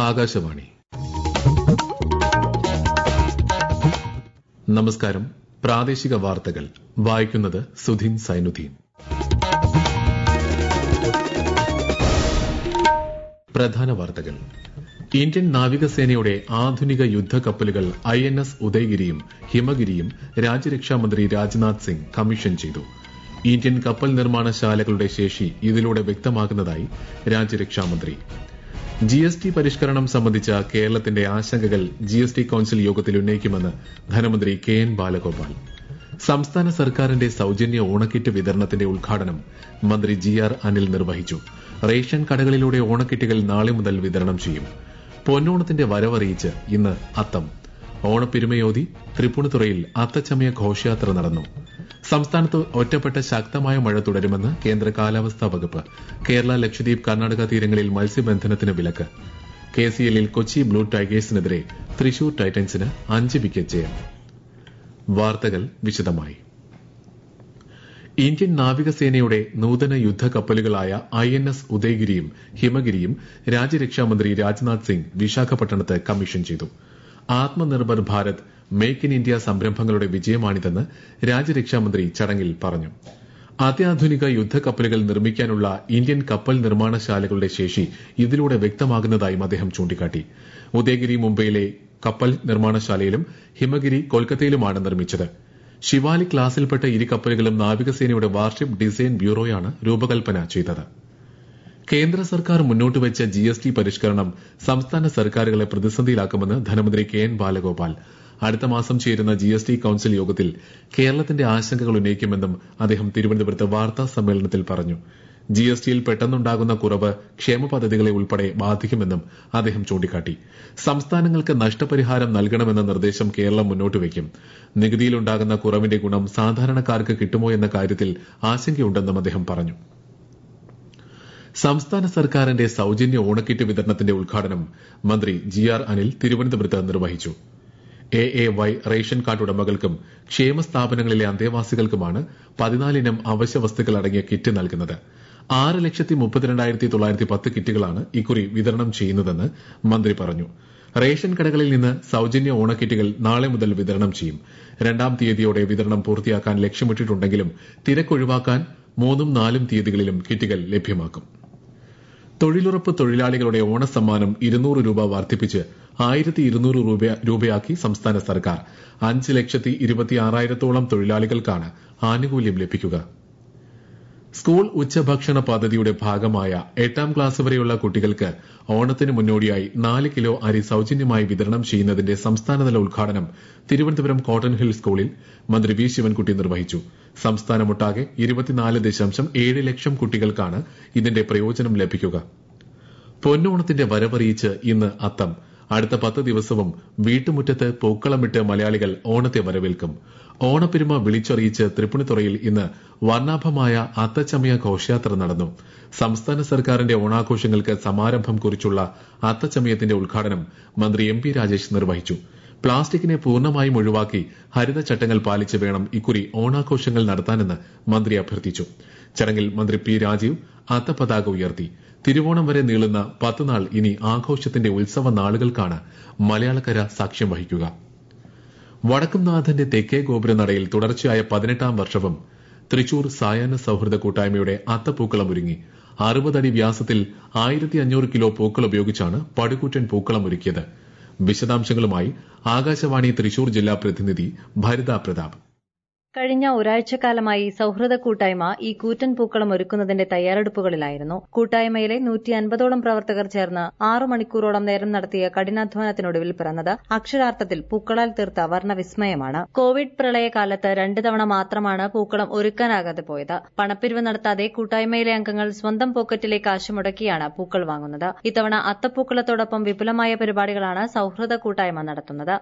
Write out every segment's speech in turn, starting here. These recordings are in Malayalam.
ആകാശവാണി. നമസ്കാരം. പ്രാദേശിക വാർത്തകൾ വായിക്കുന്നത് സുധീൻ സൈനുദ്ദീൻ. പ്രധാന വാർത്തകൾ. ഇന്ത്യൻ നാവികസേനയുടെ ആധുനിക യുദ്ധക്കപ്പലുകൾ INS ഉദയഗിരിയും ഹിമഗിരിയും രാജ്യരക്ഷാമന്ത്രി രാജ്നാഥ് സിംഗ് കമ്മീഷൻ ചെയ്തു. ഇന്ത്യൻ കപ്പൽ നിർമ്മാണശാലകളുടെ ശേഷി ഇതിലൂടെ വ്യക്തമാകുന്നതായി രാജ്യരക്ഷാമന്ത്രി. GST പരിഷ്കരണം സംബന്ധിച്ച കേരളത്തിന്റെ ആശങ്കകൾ GST കൌൺസിൽ യോഗത്തിൽ ഉന്നയിക്കുമെന്ന് ധനമന്ത്രി KN ബാലഗോപാൽ. സംസ്ഥാന സർക്കാരിന്റെ സൌജന്യ ഓണക്കിറ്റ് വിതരണത്തിന്റെ ഉദ്ഘാടനം മന്ത്രി GR അനിൽ നിർവഹിച്ചു. റേഷൻ കടകളിലൂടെ ഓണക്കിറ്റുകൾ നാളെ മുതൽ വിതരണം ചെയ്യും. പൊന്നോണത്തിന്റെ വരവറിയിച്ച് ഇന്ന് അത്തം. ഓണപ്പെരുമയോതി തൃപ്പൂണിത്തുറയിൽ അത്തച്ചമയ ഘോഷയാത്ര നടന്നു. സംസ്ഥാനത്ത് ഒറ്റപ്പെട്ട ശക്തമായ മഴ തുടരുമെന്ന് കേന്ദ്ര കാലാവസ്ഥാ വകുപ്പ്. കേരള, ലക്ഷദ്വീപ്, കർണാടക തീരങ്ങളിൽ മത്സ്യബന്ധനത്തിന് വിലക്ക്. KCLൽ കൊച്ചി ബ്ലൂ ടൈഗേഴ്സിനെതിരെ തൃശൂർ ടൈറ്റൻസിന് 5 വിക്കറ്റ് ജയം. വാർത്തകൾ വിശദമായി. ഇന്ത്യൻ നാവികസേനയുടെ നൂതന യുദ്ധക്കപ്പലുകളായ INS ഉദയഗിരിയും ഹിമഗിരിയും രാജ്യരക്ഷാമന്ത്രി രാജ്നാഥ് സിംഗ് വിശാഖപട്ടണത്ത് കമ്മീഷൻ ചെയ്തു. Atmanirbhar Bharat, make in India സംരംഭങ്ങളുടെ വിജയമാണിതെന്ന് രാജ്യരക്ഷാമന്ത്രി ചടങ്ങിൽ പറഞ്ഞു. അത്യാധുനിക യുദ്ധക്കപ്പലുകൾ നിർമ്മിക്കാനുള്ള ഇന്ത്യൻ കപ്പൽ നിർമ്മാണശാലകളുടെ ശേഷി ഇതിലൂടെ വ്യക്തമാകുന്നതായും അദ്ദേഹം ചൂണ്ടിക്കാട്ടി. ഉദയഗിരി മുംബൈയിലെ കപ്പൽ നിർമ്മാണശാലയിലും ഹിമഗിരി കൊൽക്കത്തയിലുമാണ് നിർമ്മിച്ചത്. ശിവാലി ക്ലാസിൽപ്പെട്ട ഇരു കപ്പലുകളും നാവികസേനയുടെ വാർഷിപ്പ് ഡിസൈൻ ബ്യൂറോയാണ് രൂപകൽപ്പന ചെയ്തത്. കേന്ദ്ര സർക്കാർ മുന്നോട്ടുവച്ച GST പരിഷ്കരണം സംസ്ഥാന സർക്കാരുകളെ പ്രതിസന്ധിയിലാക്കുമെന്ന് ധനമന്ത്രി KN ബാലഗോപാൽ. അടുത്ത മാസം ചേരുന്ന GST കൌൺസിൽ യോഗത്തിൽ കേരളത്തിന്റെ ആശങ്കകൾ ഉന്നയിക്കുമെന്നും അദ്ദേഹം തിരുവനന്തപുരത്ത് വാർത്താ സമ്മേളനത്തിൽ പറഞ്ഞു. GSTയിൽ പെട്ടെന്നുണ്ടാകുന്ന കുറവ് ക്ഷേമ പദ്ധതികളെ ഉൾപ്പെടെ ബാധിക്കുമെന്നും അദ്ദേഹം ചൂണ്ടിക്കാട്ടി. സംസ്ഥാനങ്ങൾക്ക് നഷ്ടപരിഹാരം നൽകണമെന്ന നിർദ്ദേശം കേരളം മുന്നോട്ടുവയ്ക്കും. നികുതിയിലുണ്ടാകുന്ന കുറവിന്റെ ഗുണം സാധാരണക്കാർക്ക് കിട്ടുമോ എന്ന കാര്യത്തിൽ ആശങ്കയുണ്ടെന്നും അദ്ദേഹം പറഞ്ഞു. സംസ്ഥാന സർക്കാരിന്റെ സൌജന്യ ഓണക്കിറ്റ് വിതരണത്തിന്റെ ഉദ്ഘാടനം മന്ത്രി GR അനിൽ തിരുവനന്തപുരത്ത് നിർവഹിച്ചു. AAY റേഷൻ കാർഡ് ഉടമകൾക്കും ക്ഷേമ സ്ഥാപനങ്ങളിലെ അന്തേവാസികൾക്കുമാണ് 14 ഇനം അവശ്യ വസ്തുക്കൾ അടങ്ങിയ കിറ്റ് നൽകുന്നത്. 6,32,910 കിറ്റുകളാണ് ഇക്കുറി വിതരണം ചെയ്യുന്നതെന്ന് മന്ത്രി പറഞ്ഞു. റേഷൻ കടകളിൽ നിന്ന് സൌജന്യ ഓണക്കിറ്റുകൾ നാളെ മുതൽ വിതരണം ചെയ്യും. 2-ാം തീയതിയോടെ വിതരണം പൂർത്തിയാക്കാൻ ലക്ഷ്യമിട്ടിട്ടുണ്ടെങ്കിലും തിരക്കൊഴിവാക്കാൻ 3ഉം 4ഉം തീയതികളിലും കിറ്റുകൾ ലഭ്യമാക്കും. തൊഴിലുറപ്പ് തൊഴിലാളികളുടെ ഓണസമ്മാനം 200 രൂപ വർദ്ധിപ്പിച്ച് 1,200 രൂപയാക്കി സംസ്ഥാന സർക്കാർ. 5,26,000-ഓളം തൊഴിലാളികൾക്കാണ് ആനുകൂല്യം ലഭിക്കുക. സ്കൂൾ ഉച്ചഭക്ഷണ പദ്ധതിയുടെ ഭാഗമായ 8ാം ക്ലാസ് വരെയുള്ള കുട്ടികൾക്ക് ഓണത്തിന് മുന്നോടിയായി 4 കിലോ അരി സൌജന്യമായി വിതരണം ചെയ്യുന്നതിന്റെ സംസ്ഥാനതല ഉദ്ഘാടനം തിരുവനന്തപുരം കോട്ടൺ ഹിൽ സ്കൂളിൽ മന്ത്രി V ശിവൻകുട്ടി നിർവഹിച്ചു. സംസ്ഥാനമൊട്ടാകെ 24.7 ലക്ഷം കുട്ടികൾക്കാണ് ഇതിന്റെ പ്രയോജനം ലഭിക്കുക. പൊന്നോണത്തിന്റെ വരവറിയിച്ച് ഇന്ന് അത്തം. അടുത്ത 10 ദിവസവും വീട്ടുമുറ്റത്ത് പൂക്കളമിട്ട് മലയാളികൾ ഓണത്തെ വരവേൽക്കും. ഓണപ്പെരുമ വിളിച്ചറിയിച്ച് തൃപ്പൂണിത്തുറയിൽ ഇന്ന് വർണ്ണാഭമായ അത്തച്ചമയ ഘോഷയാത്ര നടന്നു. സംസ്ഥാന സർക്കാരിന്റെ ഓണാഘോഷങ്ങൾക്ക് സമാരംഭം കുറിച്ചുള്ള അത്തച്ചമയത്തിന്റെ ഉദ്ഘാടനം മന്ത്രി MP രാജേഷ് നിർവഹിച്ചു. പ്ലാസ്റ്റിക്കിനെ പൂർണ്ണമായും ഒഴിവാക്കി ഹരിതചട്ടങ്ങൾ പാലിച്ച് വേണം ഇക്കുറി ഓണാഘോഷങ്ങൾ നടത്താനെന്ന് മന്ത്രി അഭ്യർത്ഥിച്ചു. ചടങ്ങിൽ മന്ത്രി P രാജീവ് അത്തപതാക ഉയർത്തി. തിരുവോണം വരെ നീളുന്ന 10 നാൾ ഇനി ആഘോഷത്തിന്റെ ഉത്സവ നാളുകൾക്കാണ് മലയാളക്കര സാക്ഷ്യം വഹിക്കുക. വടക്കുംനാഥന്റെ തെക്കേ ഗോപുരനടയിൽ തുടർച്ചയായ 18ാം വർഷവും തൃശൂർ സായാഹ്ന സൌഹൃദ കൂട്ടായ്മയുടെ അത്തപ്പൂക്കളം ഒരുങ്ങി. 60 അടി വ്യാസത്തിൽ 1,500 കിലോ പൂക്കൾ ഉപയോഗിച്ചാണ് പടുകൂറ്റൻ പൂക്കളം ഒരുക്കിയത്. വിശദാംശങ്ങളുമായി ആകാശവാണി തൃശൂർ ജില്ലാ പ്രതിനിധി ഭരിത പ്രതാപ്. കഴിഞ്ഞ ഒരാഴ്ചക്കാലമായി സൌഹൃദ കൂട്ടായ്മ ഈ കൂറ്റൻ പൂക്കളം ഒരുക്കുന്നതിന്റെ തയ്യാറെടുപ്പുകളിലായിരുന്നു. കൂട്ടായ്മയിലെ 150ഓളം പ്രവർത്തകർ ചേർന്ന് 6 മണിക്കൂറോളം നേരം നടത്തിയ കഠിനാധ്വാനത്തിനൊടുവിൽ പിറന്നത് അക്ഷരാർത്ഥത്തിൽ പൂക്കളാൽ തീർത്ത വർണ്ണവിസ്മയമാണ്. കോവിഡ് പ്രളയകാലത്ത് 2 തവണ മാത്രമാണ് പൂക്കളം ഒരുക്കാനാകാതെ പോയത്. പണപ്പിരിവ് നടത്താതെ കൂട്ടായ്മയിലെ അംഗങ്ങൾ സ്വന്തം പോക്കറ്റിലെ കാശ് മുടക്കിയാണ് പൂക്കൾ വാങ്ങുന്നത്. ഇത്തവണ അത്തപ്പൂക്കളത്തോടൊപ്പം വിപുലമായ പരിപാടികളാണ് സൌഹൃദ കൂട്ടായ്മ നടത്തുന്നത്.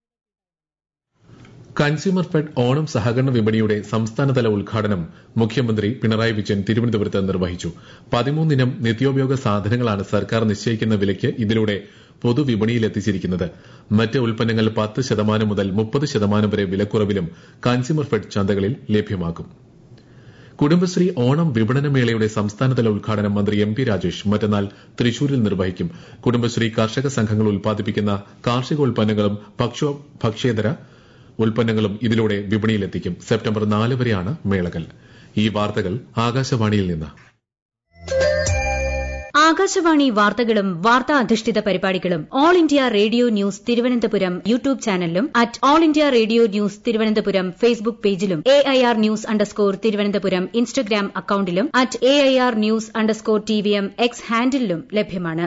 കൺസ്യൂമർ ഫെഡ് ഓണം സഹകരണ വിപണിയുടെ സംസ്ഥാനതല ഉദ്ഘാടനം മുഖ്യമന്ത്രി പിണറായി വിജയൻ തിരുവനന്തപുരത്ത് നിർവഹിച്ചു. 13 ഇനം നിത്യോപയോഗ സാധനങ്ങളാണ് സർക്കാർ നിശ്ചയിക്കുന്ന വിലയ്ക്ക് ഇതിലൂടെ പൊതുവിപണിയിലെത്തിച്ചിരിക്കുന്നത്. മറ്റ് ഉൽപ്പന്നങ്ങൾ 10% മുതൽ 30% വരെ വിലക്കുറവിലും കൺസ്യൂമർ ഫെഡ് ചന്തകളിൽ ലഭ്യമാകും. കുടുംബശ്രീ ഓണം വിപണന മേളയുടെ സംസ്ഥാനതല ഉദ്ഘാടനം മന്ത്രി എം പി രാജേഷ് മറ്റന്നാൾ തൃശൂരിൽ നിർവഹിക്കും. കുടുംബശ്രീ കർഷക സംഘങ്ങൾ ഉൽപ്പാദിപ്പിക്കുന്ന കാർഷികോൽപ്പന്നങ്ങളും ഭക്ഷ്യേതര ഉൽപ്പന്നങ്ങളും ഇതിലൂടെ വിപണിയിലെത്തിക്കും. സെപ്റ്റംബർ 4 വരെയാണ് മേളകൾ. ഈ വാർത്തകൾ ആകാശവാണിയിൽ നിന്ന്. ആകാശവാണി വാർത്തകളും വാർത്താ അധിഷ്ഠിത പരിപാടികളും all India radio news Thiruvananthapuram YouTube ചാനലിലും at all India radio news Thiruvananthapuram Facebook പേജിലും AIR ന്യൂസ് _തിരുവനന്തപുരം ഇൻസ്റ്റഗ്രാം അക്കൌണ്ടിലും at AIR news _TVM X ഹാൻഡിലും ലഭ്യമാണ്.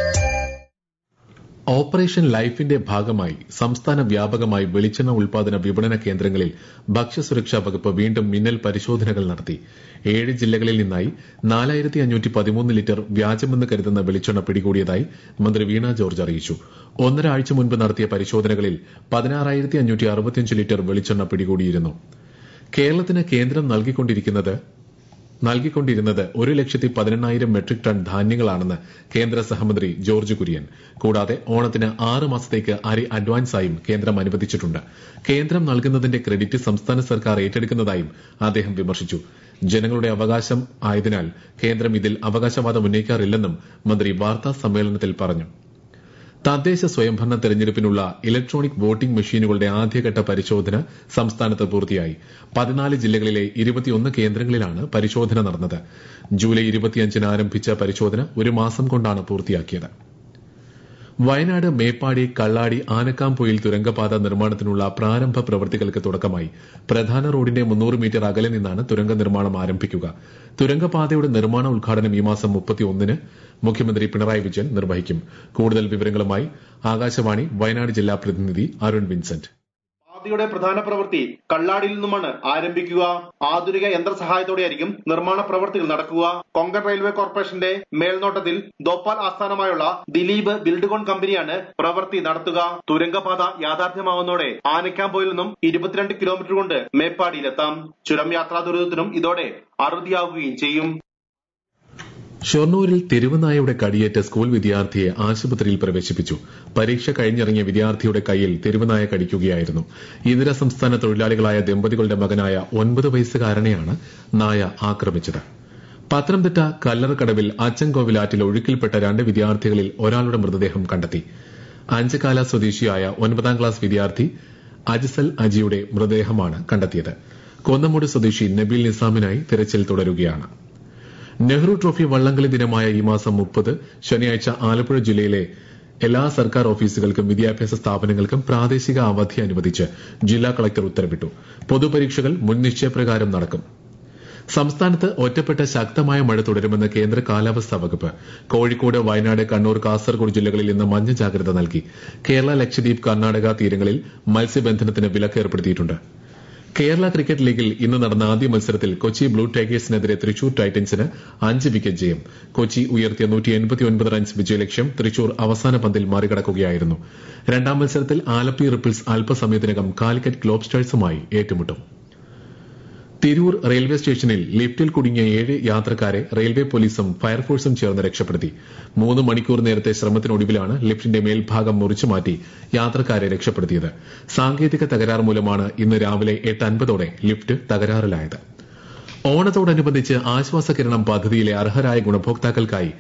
ഓപ്പറേഷൻ ലൈഫിന്റെ ഭാഗമായി സംസ്ഥാന വ്യാപകമായി വെളിച്ചെണ്ണ ഉൽപാദന വിപണന കേന്ദ്രങ്ങളിൽ ഭക്ഷ്യസുരക്ഷാ വകുപ്പ് വീണ്ടും മിന്നൽ പരിശോധനകൾ നടത്തി. 7 ജില്ലകളിൽ നിന്നായി 4513 ലിറ്റർ വ്യാജമെന്ന് കരുതുന്ന വെളിച്ചെണ്ണ പിടികൂടിയതായി മന്ത്രി വീണ ജോർജ് അറിയിച്ചു. 1.5 ആഴ്ച മുൻപ് നടത്തിയ പരിശോധനകളിൽ 16,565 ലിറ്റർ വെളിച്ചെണ്ണ പിടികൂടിയിരുന്നു. കേരളത്തിന് കേന്ദ്രം നൽകിക്കൊണ്ടിരുന്നത് 1,18,000 മെട്രിക് ടൺ ധാന്യങ്ങളാണെന്ന് കേന്ദ്ര സഹമന്ത്രി ജോർജ് കുര്യൻ. കൂടാതെ ഓണത്തിന് 6 മാസത്തേക്ക് അരി അഡ്വാൻസായും കേന്ദ്രം അനുവദിച്ചിട്ടുണ്ട്. കേന്ദ്രം നൽകുന്നതിന്റെ ക്രെഡിറ്റ് സംസ്ഥാന സർക്കാർ ഏറ്റെടുക്കുന്നതായും അദ്ദേഹം വിമർശിച്ചു. ജനങ്ങളുടെ അവകാശം ആയതിനാൽ കേന്ദ്രം ഇതിൽ അവകാശവാദം ഉന്നയിക്കാറില്ലെന്നും മന്ത്രി വാർത്താ സമ്മേളനത്തിൽ പറഞ്ഞു. തദ്ദേശ സ്വയംഭരണ തെരഞ്ഞെടുപ്പിനുള്ള ഇലക്ട്രോണിക് വോട്ടിംഗ് മെഷീനുകളുടെ ആദ്യഘട്ട പരിശോധന സംസ്ഥാനത്ത് പൂർത്തിയായി. 14 ജില്ലകളിലെ 21 കേന്ദ്രങ്ങളിലാണ് പരിശോധന നടന്നത്. ജൂലൈ 25-ന് ആരംഭിച്ച പരിശോധന 1 മാസം കൊണ്ടാണ് പൂർത്തിയാക്കിയത്. വയനാട് മേപ്പാടി കള്ളാടി ആനക്കാംപൊയിൽ തുരങ്കപാത നിർമ്മാണത്തിനുള്ള പ്രാരംഭ പ്രവൃത്തികൾക്ക് തുടക്കമായി. പ്രധാന റോഡിന്റെ 300 മീറ്റർ അകലെ നിന്നാണ് തുരങ്ക നിർമ്മാണം ആരംഭിക്കുക. തുരങ്കപാതയുടെ നിർമ്മാണ ഉദ്ഘാടനം ഈ മാസം 31-ന് മുഖ്യമന്ത്രി പിണറായി വിജയൻ നിർവഹിക്കും. കൂടുതൽ വിവരങ്ങളുമായി ആകാശവാണി വയനാട് ജില്ലാ പ്രതിനിധി അരുൺ വിൻസെന്റ്. പാതയുടെ പ്രധാന പ്രവൃത്തി കള്ളാടിയിൽ നിന്നുമാണ് ആരംഭിക്കുക. ആധുനിക യന്ത്രസഹായത്തോടെയായിരിക്കും നിർമ്മാണ പ്രവൃത്തികൾ നടക്കുക. കൊങ്കൺ റെയിൽവേ കോർപ്പറേഷന്റെ മേൽനോട്ടത്തിൽ ഭോപ്പാൽ ആസ്ഥാനമായുള്ള ദിലീപ് ബിൽഡ്കോൺ കമ്പനിയാണ് പ്രവൃത്തി നടത്തുക. തുരങ്കപാത യാഥാർത്ഥ്യമാവുന്നതോടെ ആനക്കാംപൊയിൽ നിന്നും 22 കിലോമീറ്റർ കൊണ്ട് മേപ്പാടിയിലെത്താം. ചുരം യാത്രാ ദുരിതത്തിനും ഇതോടെ അറുതിയാവുകയും ചെയ്യും. ഷൊർണൂരിൽ തെരുവുനായയുടെ കടിയേറ്റ് സ്കൂൾ വിദ്യാർത്ഥിയെ ആശുപത്രിയിൽ പ്രവേശിപ്പിച്ചു. പരീക്ഷ കഴിഞ്ഞിറങ്ങിയ വിദ്യാർത്ഥിയുടെ കൈയിൽ തെരുവുനായ കടിക്കുകയായിരുന്നു. ഇതര സംസ്ഥാന തൊഴിലാളികളായ ദമ്പതികളുടെ മകനായ 9 വയസ്സുകാരനെയാണ് നായ ആക്രമിച്ചത്. പത്തനംതിട്ട കല്ലറക്കടവിൽ അച്ചൻകോവിലാറ്റിൽ ഒഴുക്കിൽപ്പെട്ട 2 വിദ്യാർത്ഥികളിൽ ഒരാളുടെ മൃതദേഹം കണ്ടെത്തി. അഞ്ചക്കാല സ്വദേശിയായ 9ാം ക്ലാസ് വിദ്യാർത്ഥി അജ്സൽ അജിയുടെ മൃതദേഹമാണ് കണ്ടെത്തിയത്. കൊന്നമൂട് സ്വദേശി നബീൽ നിസാമിനായി തിരച്ചിൽ തുടരുകയാണ്. നെഹ്റു ട്രോഫി വള്ളംകളി ദിനമായ ഈ മാസം 30 ശനിയാഴ്ച ആലപ്പുഴ ജില്ലയിലെ എല്ലാ സർക്കാർ ഓഫീസുകൾക്കും വിദ്യാഭ്യാസ സ്ഥാപനങ്ങൾക്കും പ്രാദേശിക അവധി അനുവദിച്ച് ജില്ലാ കളക്ടർ ഉത്തരവിട്ടു. പൊതുപരീക്ഷകൾ മുൻ നിശ്ചയപ്രകാരം നടക്കും. സംസ്ഥാനത്ത് ഒറ്റപ്പെട്ട ശക്തമായ മഴ തുടരുമെന്ന് കേന്ദ്ര കാലാവസ്ഥാ വകുപ്പ്. കോഴിക്കോട്, വയനാട്, കണ്ണൂർ, കാസർഗോഡ് ജില്ലകളിൽ ഇന്ന് മഞ്ഞ ജാഗ്രത നൽകി. കേരള, ലക്ഷദ്വീപ്, കർണാടക തീരങ്ങളിൽ മത്സ്യബന്ധനത്തിന് വിലക്ക് ഏർപ്പെടുത്തിയിട്ടുണ്ട്. കേരള ക്രിക്കറ്റ് ലീഗിൽ ഇന്ന് നടന്ന ആദ്യ മത്സരത്തിൽ കൊച്ചി ബ്ലൂ ടൈഗേഴ്സിനെതിരെ തൃശൂർ ടൈറ്റൻസിന് 5 വിക്കറ്റ് ജയം. കൊച്ചി ഉയർത്തിയ 189 റൺസ് വിജയലക്ഷ്യം തൃശൂർ അവസാന പന്തിൽ മറികടക്കുകയായിരുന്നു. രണ്ടാം മത്സരത്തിൽ ആലപ്പി റിപ്പിൾസ് അല്പസമയത്തിനകം കാലിക്കറ്റ് ഗ്ലോബ്സ്റ്റേഴ്സുമായി ഏറ്റുമുട്ടും. തിരൂർ റെയിൽവേ സ്റ്റേഷനിൽ ലിഫ്റ്റിൽ കുടുങ്ങിയ 7 യാത്രക്കാരെ റെയിൽവേ പോലീസും ഫയർഫോഴ്സും ചേർന്ന് രക്ഷപ്പെടുത്തി. 3 മണിക്കൂർ നേരത്തെ ശ്രമത്തിനൊടുവിലാണ് ലിഫ്റ്റിന്റെ മേൽഭാഗം മുറിച്ചുമാറ്റി യാത്രക്കാരെ രക്ഷപ്പെടുത്തിയത്. സാങ്കേതിക തകരാർ മൂലമാണ് ഇന്ന് രാവിലെ 8:50ഓടെ ലിഫ്റ്റ് തകരാറിലായത്. ഓണത്തോടനുബന്ധിച്ച് ആശ്വാസകിരണം പദ്ധതിയിലെ അർഹരായ ഗുണഭോക്താക്കൾക്കായി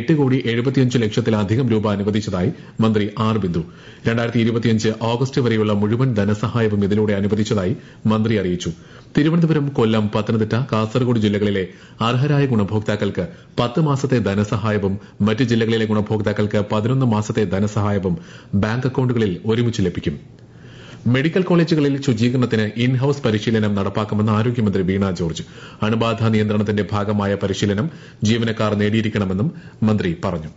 8,75,00,000-ലധികം രൂപ അനുവദിച്ചതായി മന്ത്രി ആർ ബിന്ദു. 2025 ഓഗസ്റ്റ് വരെയുള്ള മുഴുവൻ ധനസഹായവും ഇതിലൂടെ അനുവദിച്ചതായി മന്ത്രി അറിയിച്ചു. തിരുവനന്തപുരം, കൊല്ലം, പത്തനംതിട്ട, കാസർഗോഡ് ജില്ലകളിലെ അർഹരായ ഗുണഭോക്താക്കൾക്ക് 10 മാസത്തെ ധനസഹായവും മറ്റ് ജില്ലകളിലെ ഗുണഭോക്താക്കൾക്ക് 11 മാസത്തെ ധനസഹായവും ബാങ്ക് അക്കൌണ്ടുകളിൽ ഒരുമിച്ച് ലഭിക്കും. മെഡിക്കൽ കോളേജുകളിൽ ശുചീകരണത്തിന് ഇൻ ഹൌസ് പരിശീലനം നടപ്പാക്കുമെന്ന് ആരോഗ്യമന്ത്രി വീണ ജോർജ്. അണുബാധ നിയന്ത്രണത്തിന്റെ ഭാഗമായ പരിശീലനം ജീവനക്കാർ നേടിയിരിക്കണമെന്നും മന്ത്രി പറഞ്ഞു.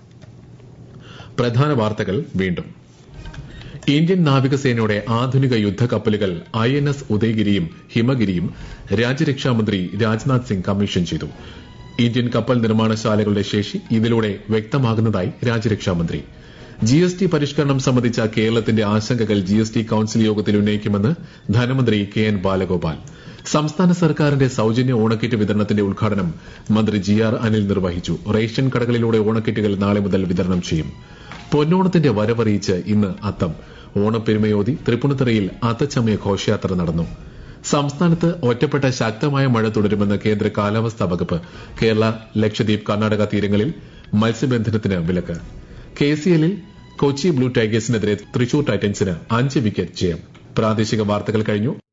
പ്രധാന വാർത്തകൾ വീണ്ടും. ഇന്ത്യൻ നാവികസേനയുടെ ആധുനിക യുദ്ധക്കപ്പലുകൾ INS ഉദയഗിരിയും ഹിമഗിരിയും രാജ്യരക്ഷാമന്ത്രി രാജ്നാഥ് സിംഗ് കമ്മീഷൻ ചെയ്തു. ഇന്ത്യൻ കപ്പൽ നിർമ്മാണശാലകളുടെ ശേഷി ഇതിലൂടെ വ്യക്തമാകുന്നതായി രാജ്യരക്ഷാമന്ത്രി. GST പരിഷ്കരണം സംബന്ധിച്ച കേരളത്തിന്റെ ആശങ്കകൾ GST കൌൺസിൽ യോഗത്തിൽ ഉന്നയിക്കുമെന്ന് ധനമന്ത്രി KN ബാലഗോപാൽ. സംസ്ഥാന സർക്കാരിന്റെ സൌജന്യ ഓണക്കിറ്റ് വിതരണത്തിന്റെ ഉദ്ഘാടനം മന്ത്രി GR അനിൽ നിർവഹിച്ചു. റേഷൻ കടകളിലൂടെ ഓണക്കിറ്റുകൾ നാളെ മുതൽ വിതരണം ചെയ്യും. പൊന്നോണത്തിന്റെ വരവറിയിച്ച് ഇന്ന് അത്തം. ഓണപ്പെരുമയോതി തൃപ്പൂണിത്തുറയിൽ അത്തച്ചമയ ഘോഷയാത്ര നടന്നു. സംസ്ഥാനത്ത് ഒറ്റപ്പെട്ട ശക്തമായ മഴ തുടരുമെന്ന് കേന്ദ്ര കാലാവസ്ഥാ വകുപ്പ്. കേരള, ലക്ഷദ്വീപ്, കർണാടക തീരങ്ങളിൽ മത്സ്യബന്ധനത്തിന് വിലക്ക്. KCLൽ കൊച്ചി ബ്ലൂ ടൈഗേഴ്സിനെതിരെ തൃശൂർ ടൈറ്റൻസിന് 5 വിക്കറ്റ് ജയം. പ്രാദേശിക വാർത്തകൾ കഴിഞ്ഞു.